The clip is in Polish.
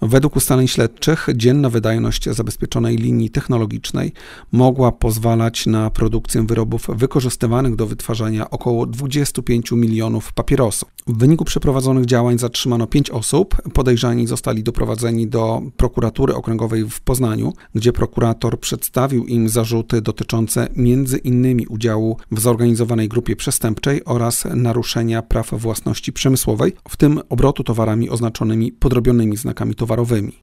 Według ustaleń śledczych dzienna wydajność zabezpieczonej linii technologicznej mogła pozwalać na produkcję wyrobów wykorzystywanych do wytwarzania około 25 milionów papierosów. W wyniku przeprowadzonych działań zatrzymano 5 osób. Podejrzani zostali doprowadzeni do prokuratury okręgowej w Poznaniu, gdzie prokurator przedstawił im zarzuty dotyczące m.in. udziału w zorganizowanej grupie przestępczej oraz naruszenia praw własności przemysłowej, w tym obrotu towarami oznaczonymi podrobionymi znakami towarowymi.